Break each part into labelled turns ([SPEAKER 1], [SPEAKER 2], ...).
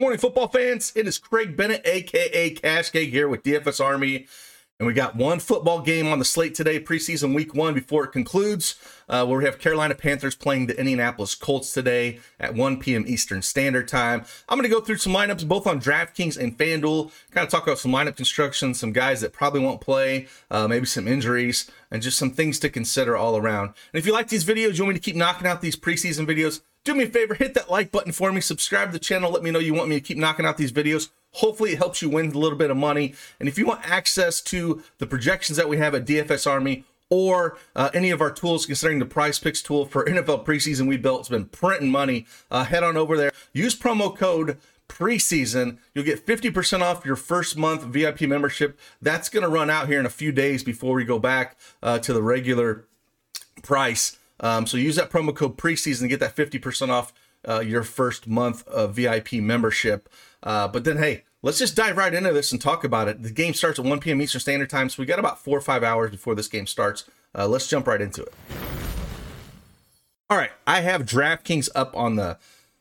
[SPEAKER 1] Morning, football fans. It is Craig Bennett, aka Cash Cake, here with DFS Army. And we got one football game on the slate today, preseason week 1, before it concludes, where we have Carolina Panthers playing the Indianapolis Colts today at 1 p.m. Eastern Standard Time. I'm going to go through some lineups both on DraftKings and FanDuel, kind of talk about some lineup construction, some guys that probably won't play, maybe some injuries, and just some things to consider all around. And if you like these videos, you want me to keep knocking out these preseason videos, do me a favor, hit that like button for me, subscribe to the channel, let me know you want me to keep knocking out these videos. Hopefully it helps you win a little bit of money. And if you want access to the projections that we have at DFS Army or any of our tools, considering the Prize Picks tool for NFL preseason we built, it's been printing money, head on over there. Use promo code preseason. You'll get 50% off your first month VIP membership. That's going to run out here in a few days before we go back to the regular price. So use that promo code preseason to get that 50% off your first month of VIP membership. But then, hey, let's just dive right into this and talk about it. The game starts at 1 p.m. Eastern Standard Time, so we got about 4 or 5 hours before this game starts. Let's jump right into it. All right, I have DraftKings up on the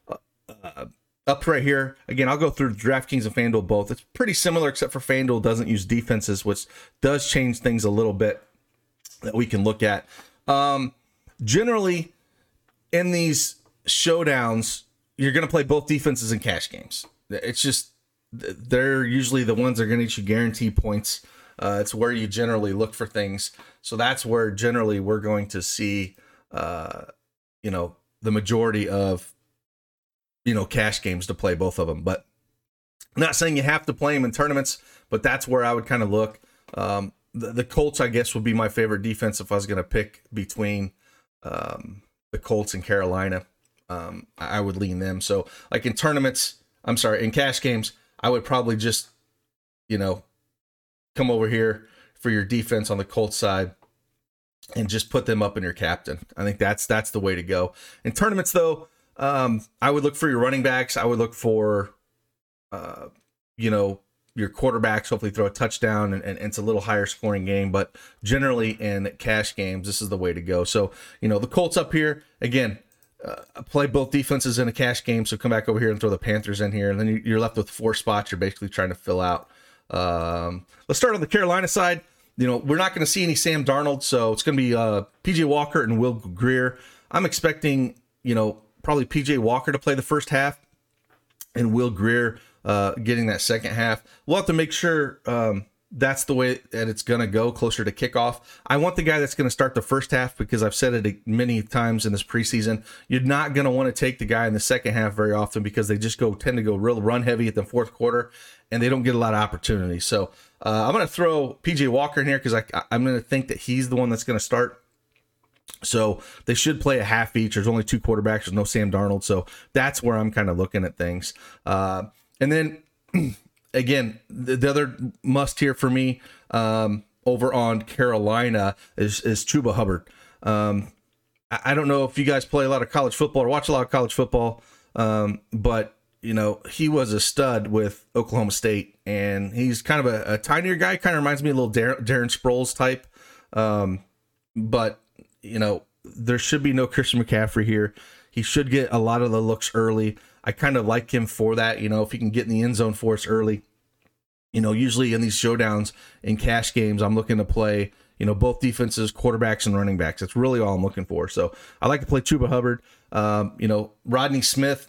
[SPEAKER 1] up right here. Again, I'll go through DraftKings and FanDuel both. It's pretty similar, except for FanDuel doesn't use defenses, which does change things a little bit that we can look at. Generally, in these showdowns, you're going to play both defenses in cash games. It's just, they're usually the ones that are going to get you guaranteed points. It's where you generally look for things. So that's where generally we're going to see, the majority of, cash games to play both of them. But I'm not saying you have to play them in tournaments, but that's where I would kind of look. The Colts, I guess, would be my favorite defense if I was going to pick between the Colts and Carolina. I would lean them. So like in in cash games, I would probably just, come over here for your defense on the Colts side and just put them up in your captain. I think that's the way to go. In tournaments though, I would look for your running backs. I would look for, your quarterbacks, hopefully throw a touchdown and it's a little higher scoring game, but generally in cash games, this is the way to go. So, the Colts up here, again, play both defenses in a cash game. So come back over here and throw the Panthers in here. And then you're left with 4 spots you're basically trying to fill out. Let's start on the Carolina side. We're not going to see any Sam Darnold. So it's going to be PJ Walker and Will Grier. I'm expecting, probably PJ Walker to play the first half and Will Grier getting that second half. We'll have to make sure that's the way that it's going to go closer to kickoff. I want the guy that's going to start the first half because I've said it many times in this preseason. You're not going to want to take the guy in the second half very often because they just tend to go real run heavy at the fourth quarter and they don't get a lot of opportunity. So I'm going to throw PJ Walker in here because I'm going to think that he's the one that's going to start. So they should play a half each. There's only 2 quarterbacks. There's no Sam Darnold. So that's where I'm kind of looking at things. And then, again, the other must here for me over on Carolina is Chuba Hubbard. I don't know if you guys play a lot of college football or watch a lot of college football, but, he was a stud with Oklahoma State, and he's kind of a tinier guy. Kind of reminds me of a little Darren Sproles type. But, there should be no Christian McCaffrey here. He should get a lot of the looks early. I kind of like him for that, if he can get in the end zone for us early. Usually in these showdowns in cash games, I'm looking to play, both defenses, quarterbacks, and running backs. That's really all I'm looking for. So I like to play Chuba Hubbard. Rodney Smith,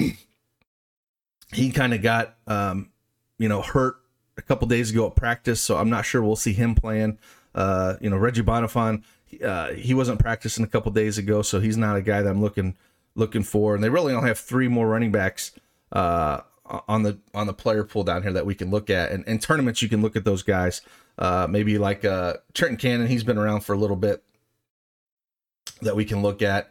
[SPEAKER 1] he kind of got, hurt a couple days ago at practice, so I'm not sure we'll see him playing. Reggie Bonifant, he wasn't practicing a couple days ago, so he's not a guy that I'm looking for. And they really only have 3 more running backs on the player pool down here that we can look at. And in tournaments, you can look at those guys. Maybe like Trenton Cannon, he's been around for a little bit that we can look at.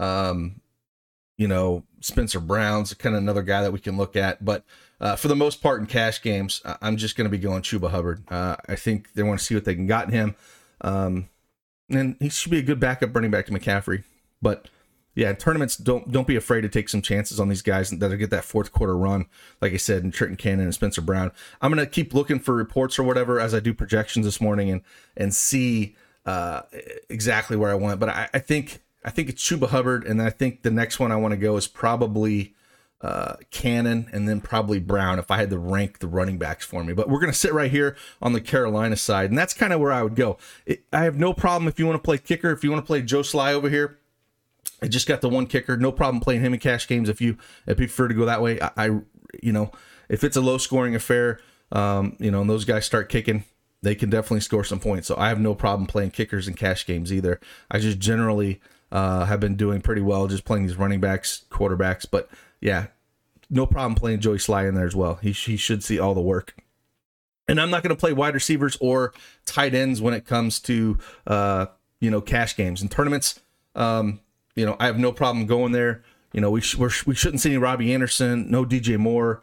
[SPEAKER 1] Spencer Brown's kind of another guy that we can look at. But for the most part in cash games, I'm just going to be going Chuba Hubbard. I think they want to see what they can got in him. And he should be a good backup running back to McCaffrey. But yeah, in tournaments, don't be afraid to take some chances on these guys that'll get that fourth quarter run. Like I said, in Trenton Cannon and Spencer Brown. I'm going to keep looking for reports or whatever as I do projections this morning and see exactly where I want. But I think it's Chuba Hubbard, and I think the next one I want to go is probably Cannon, and then probably Brown if I had to rank the running backs for me. But we're going to sit right here on the Carolina side, and that's kind of where I would go. I have no problem if you want to play kicker, if you want to play Joe Sly over here. I just got the one kicker. No problem playing him in cash games if you prefer to go that way. I if it's a low scoring affair, and those guys start kicking, they can definitely score some points. So I have no problem playing kickers in cash games either. I just generally have been doing pretty well just playing these running backs, quarterbacks. But yeah, no problem playing Joey Sly in there as well. He should see all the work. And I'm not going to play wide receivers or tight ends when it comes to cash games and tournaments. I have no problem going there. We shouldn't see any Robbie Anderson, no DJ Moore.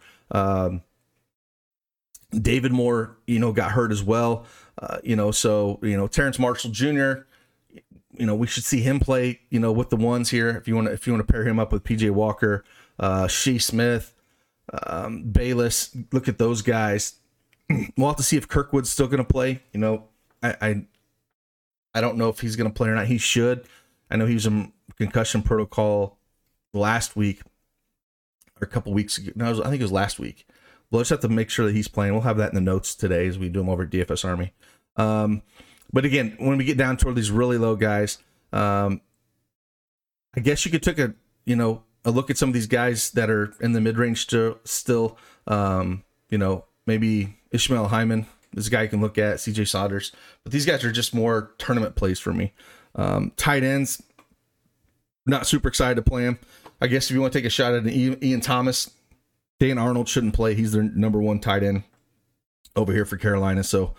[SPEAKER 1] David Moore, got hurt as well. Terrence Marshall Jr., we should see him play, with the ones here. If you want to pair him up with PJ Walker, Shea Smith, Bayless, look at those guys. We'll have to see if Kirkwood's still going to play. I don't know if he's going to play or not. He should. I know he was in concussion protocol last week or a couple weeks ago. No, I think it was last week. We'll just have to make sure that he's playing. We'll have that in the notes today as we do them over at DFS Army. But again, when we get down toward these really low guys, I guess you could take a look at some of these guys that are in the mid-range still. Maybe Ishmael Hyman, this guy you can look at, CJ Saunders. But these guys are just more tournament plays for me. Tight ends, not super excited to play him. I guess if you want to take a shot at Ian Thomas, Dan Arnold shouldn't play. He's their number one tight end over here for Carolina. So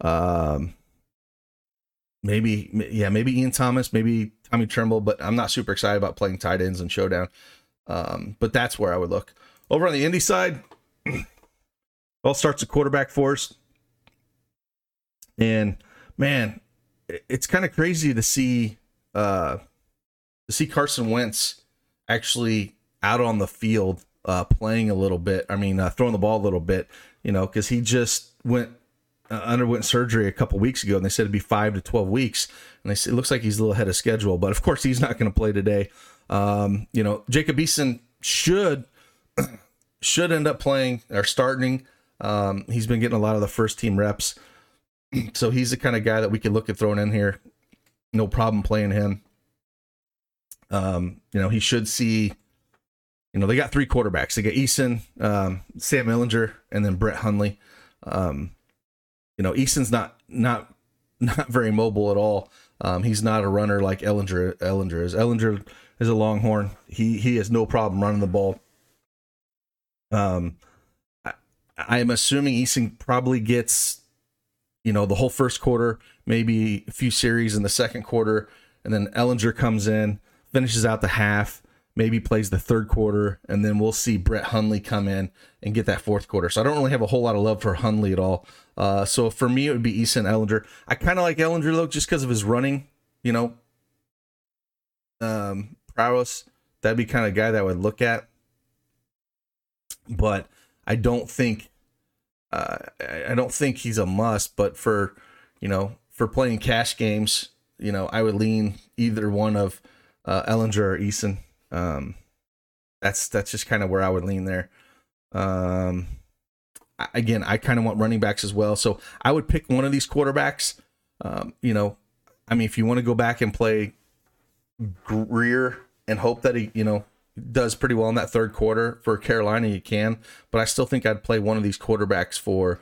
[SPEAKER 1] maybe Ian Thomas, maybe Tommy Tremble, but I'm not super excited about playing tight ends in Showdown. But that's where I would look. Over on the Indy side, all starts at quarterback for us. And man, it's kind of crazy to see Carson Wentz actually out on the field playing a little bit. I mean, throwing the ball a little bit, because he just underwent surgery a couple weeks ago, and they said it'd be 5 to 12 weeks. And they said it looks like he's a little ahead of schedule, but of course he's not going to play today. Jacob Eason should end up playing or starting. He's been getting a lot of the first team reps. So he's the kind of guy that we could look at throwing in here. No problem playing him. He should see, they got 3 quarterbacks. They got Eason, Sam Ehlinger, and then Brett Hundley. Eason's not very mobile at all. He's not a runner like Ehlinger is. Ehlinger is a Longhorn. He has no problem running the ball. I am assuming Eason probably gets, the whole first quarter, maybe a few series in the second quarter, and then Ehlinger comes in, finishes out the half, maybe plays the third quarter, and then we'll see Brett Hundley come in and get that fourth quarter. So I don't really have a whole lot of love for Hundley at all. So for me, it would be Eason, Ehlinger. I kind of like Ehlinger, though, just because of his running, prowess. That'd be kind of guy that I would look at. But I don't think he's a must. But for playing cash games, I would lean either one of Ehlinger or Eason. That's just kind of where I would lean there. Again, I kind of want running backs as well, so I would pick one of these quarterbacks. If you want to go back and play Greer and hope that he does pretty well in that third quarter for Carolina, you can. But I still think I'd play one of these quarterbacks for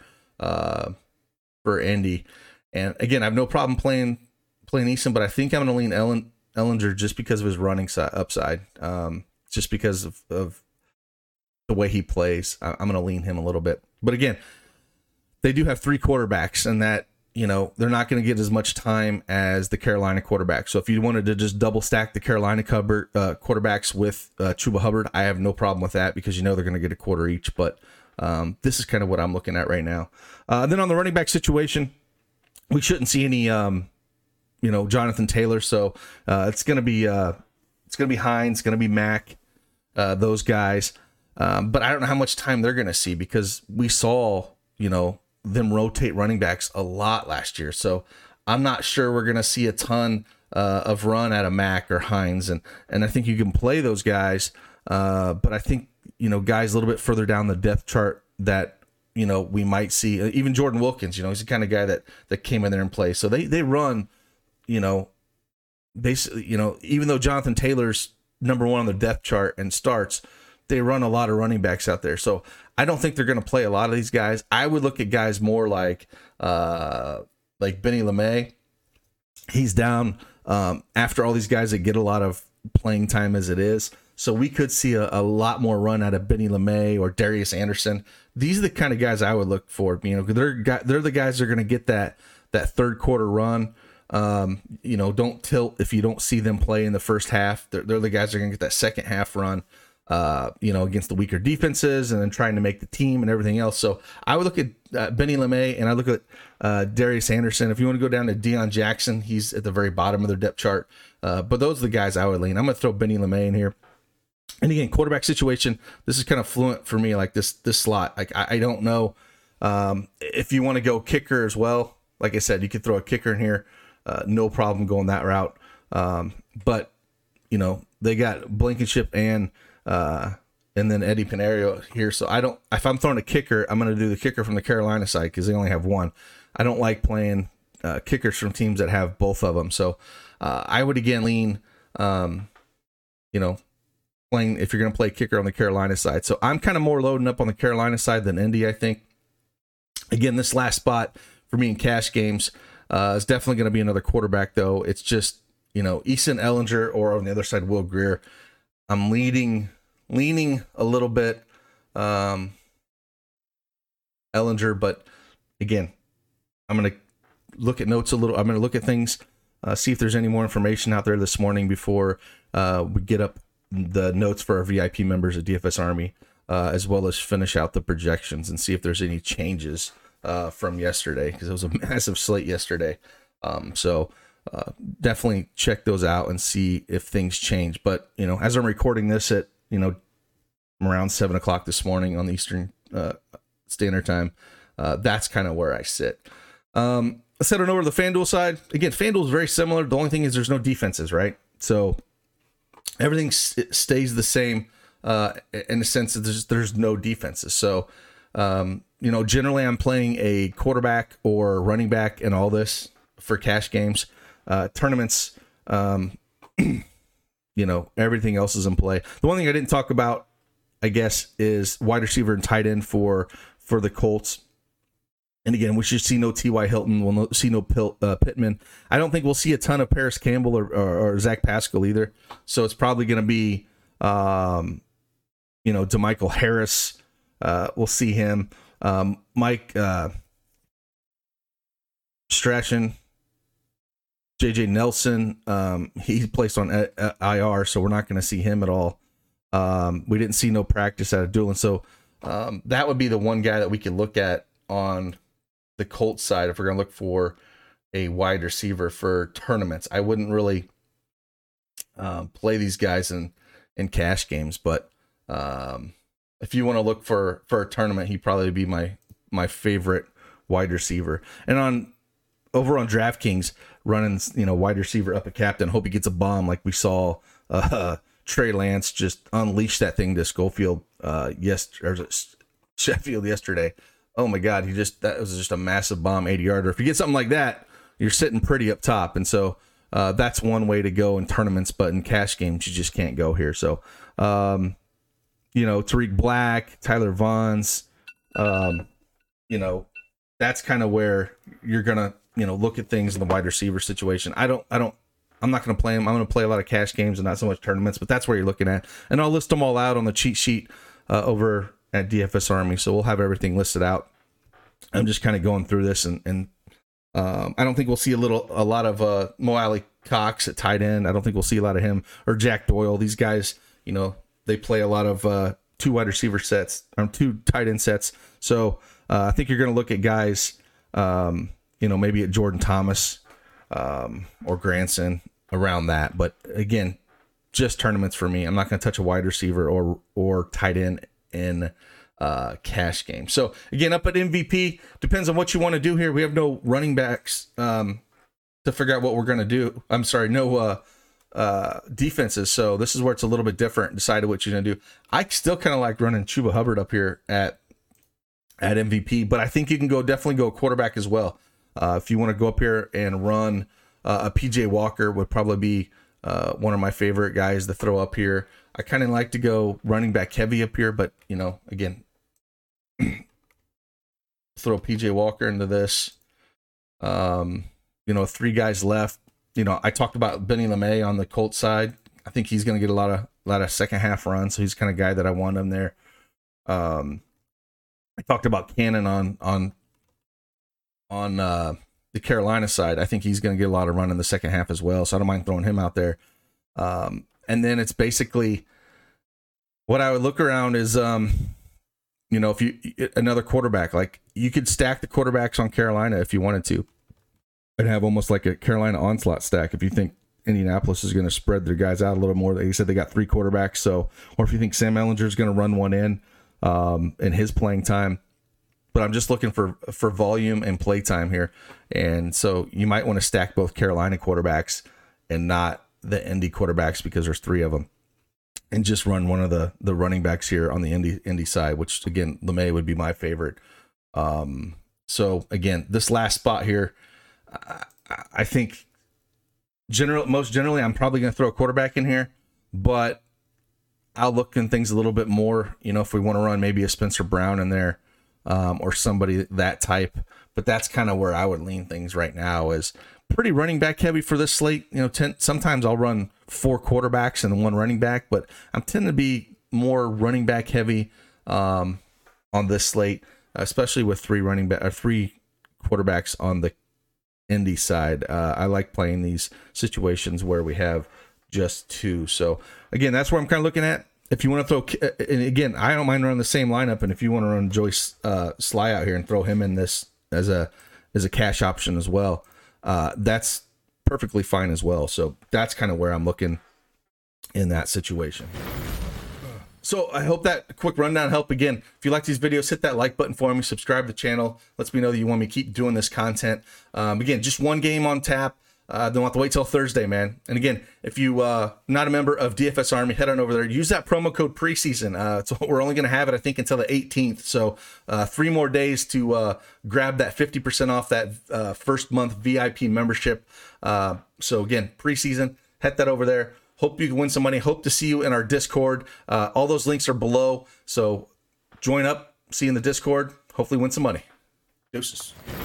[SPEAKER 1] Indy. And again, I have no problem playing Eason, but I think I'm going to lean Ehlinger just because of his running upside, just because of the way he plays. I'm going to lean him a little bit. But again, they do have 3 quarterbacks, and that, they're not going to get as much time as the Carolina quarterback. So if you wanted to just double stack the Carolina quarterbacks with Chuba Hubbard, I have no problem with that because they're going to get a quarter each. But this is kind of what I'm looking at right now. Then on the running back situation, we shouldn't see any Jonathan Taylor. So it's going to be Hines, going to be Mack, those guys. But I don't know how much time they're going to see because we saw, them rotate running backs a lot last year. So I'm not sure we're going to see a ton of run out of Mack or Hines. And I think you can play those guys But I think, guys a little bit further down the depth chart that, we might see, even Jordan Wilkins, he's the kind of guy that came in there and played. So they run, basically, even though Jonathan Taylor's number one on the depth chart and starts, they run a lot of running backs out there. So I don't think they're going to play a lot of these guys. I would look at guys more like Benny LeMay. He's down after all these guys that get a lot of playing time as it is. So we could see a lot more run out of Benny LeMay or Darius Anderson. These are the kind of guys I would look for. They're the guys that are going to get that third quarter run. Don't tilt if you don't see them play in the first half. They're the guys that are going to get that second half run. Against the weaker defenses and then trying to make the team and everything else. So I would look at Benny LeMay and I look at Darius Anderson. If you want to go down to Deion Jackson, he's at the very bottom of their depth chart. But those are the guys I would lean. I'm going to throw Benny LeMay in here. And again, quarterback situation, this is kind of fluent for me, like this slot. Like I don't know if you want to go kicker as well. Like I said, you could throw a kicker in here. No problem going that route. But, they got Blankenship and then Eddie Pineiro here. So if I'm throwing a kicker, I'm going to do the kicker from the Carolina side because they only have one. I don't like playing kickers from teams that have both of them. So I would again lean, playing if you're going to play kicker on the Carolina side. So I'm kind of more loading up on the Carolina side than Indy, I think. Again, this last spot for me in cash games is definitely going to be another quarterback, though. It's just, Easton Ellinger or on the other side, Will Grier. I'm leaning a little bit Ellinger, but again, I'm going to look at notes a little. I'm going to look at things, see if there's any more information out there this morning before we get up the notes for our VIP members at DFS Army, as well as finish out the projections and see if there's any changes from yesterday, because it was a massive slate yesterday. So definitely check those out and see if things change. But, as I'm recording this at, around 7:00 this morning on the Eastern Standard Time, that's kind of where I sit. Let's head on over to the FanDuel side. Again, FanDuel is very similar. The only thing is there's no defenses, right? So everything stays the same in the sense that there's no defenses. So, generally I'm playing a quarterback or running back in all this for cash games. Tournaments, everything else is in play. The one thing I didn't talk about, I guess, is wide receiver and tight end for the Colts. And again, we should see no T.Y. Hilton. We'll see no Pittman. I don't think we'll see a ton of Paris Campbell or Zach Pascal either. So it's probably going to be, DeMichael Harris. We'll see him. Mike Strachan, JJ Nelson. He's placed on IR, so we're not going to see him at all. We didn't see no practice out of Doolin. So that would be the one guy that we could look at on the Colts side if we're going to look for a wide receiver for tournaments. I wouldn't really play these guys in cash games, but if you want to look for a tournament, he'd probably be my favorite wide receiver. And over on DraftKings, running wide receiver up a captain, hope he gets a bomb like we saw Trey Lance just unleash that thing to Schofield Sheffield yesterday. Oh my God, that was just a massive bomb 80-yarder. If you get something like that, you're sitting pretty up top. And so that's one way to go in tournaments, but in cash games, you just can't go here. So, Tariq Black, Tyler Vaughns, that's kind of where you're going to, look at things in the wide receiver situation. I'm not going to play them. I'm going to play a lot of cash games and not so much tournaments, but that's where you're looking at. And I'll list them all out on the cheat sheet over at DFS Army. So we'll have everything listed out. I'm just kind of going through this and I don't think we'll see a lot of Mo Alley Cox at tight end. I don't think we'll see a lot of him or Jack Doyle. These guys, they play a lot of two wide receiver sets or two tight end sets. So I think you're going to look at guys, maybe at Jordan Thomas or Granson around that. But again, just tournaments for me. I'm not going to touch a wide receiver or tight end in cash game. So again, up at MVP, depends on what you want to do here. We have no running backs to figure out what we're going to do. I'm sorry, no defenses. So this is where it's a little bit different. Decided what you're gonna do. I still kind of like running Chuba Hubbard up here at MVP, but I think you can definitely go quarterback as well. If you want to go up here and run a PJ Walker, would probably be one of my favorite guys to throw up here. I kind of like to go running back heavy up here, but again, throw PJ Walker into this. 3 guys left. I talked about Benny LeMay on the Colts side. I think he's going to get a lot of second half runs, so he's the kind of guy that I want him there. I talked about Cannon on the Carolina side. I think he's going to get a lot of run in the second half as well, so I don't mind throwing him out there. And then it's basically what I would look around is, if you another quarterback, like you could stack the quarterbacks on Carolina if you wanted to, and have almost like a Carolina onslaught stack if you think Indianapolis is going to spread their guys out a little more. They said they got 3 quarterbacks, so or if you think Sam Ehlinger is going to run one in his playing time. But I'm just looking for volume and play time here, and so you might want to stack both Carolina quarterbacks and not the Indy quarterbacks because there's 3 of them, and just run one of the running backs here on the Indy side, which again LeMay would be my favorite. So again, this last spot here, I think most generally I'm probably going to throw a quarterback in here, but I'll look in things a little bit more. If we want to run maybe a Spencer Brown in there, or somebody that type. But that's kind of where I would lean things right now, is pretty running back heavy for this slate. Sometimes I'll run 4 quarterbacks and 1 running back, but I'm tending to be more running back heavy on this slate, especially with 3 quarterbacks on the Indy side. I like playing these situations where we have just 2. So again, that's where I'm kind of looking at. If you want to throw, and again, I don't mind running the same lineup. And if you want to run Joyce Sly out here and throw him in this as a cash option as well, that's perfectly fine as well. So that's kind of where I'm looking in that situation. So I hope that quick rundown helped. Again, if you like these videos, hit that like button for me, subscribe to the channel. Lets me know that you want me to keep doing this content. Again, just 1 game on tap. Don't have to wait till Thursday, man. And again, if you not a member of DFS Army, head on over there. Use that promo code preseason. So we're only going to have it, I think, until the 18th. So 3 more days to grab that 50% off that first month VIP membership. So again, preseason, head that over there. Hope you can win some money. Hope to see you in our Discord. All those links are below. So join up, see you in the Discord. Hopefully win some money. Deuces.